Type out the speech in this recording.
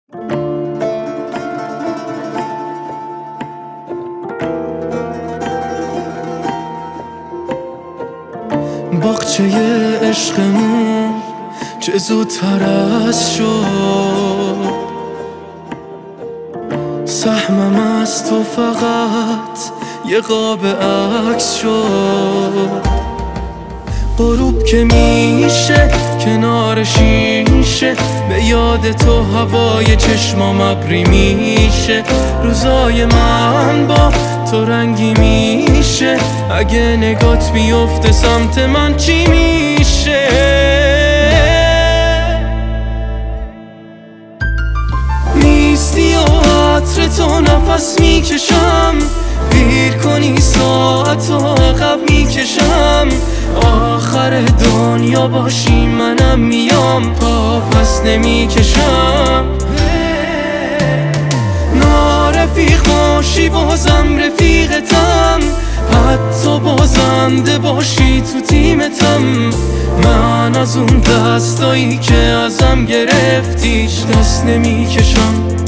باغچه عشقمون چه زودتر از شد، سهمم از تو فقط یه قاب عکس شد. غروب که میشه کنار شیشه، به یاد تو هوای چشمام ابری میشه. روزای من با تو رنگی میشه، اگه نگات بیفته سمت من چی میشه؟ نیستی و عطر تو نفس میکشم، پیر کنی ساعت و عقب میکشم. آخر دنیا باشی منم میام، پا پس نمیکشم. نارفیق باشی بازم رفیقتم، حتی بازنده باشی تو تیمتم. من از اون دستایی که ازم گرفتیش دست نمیکشم.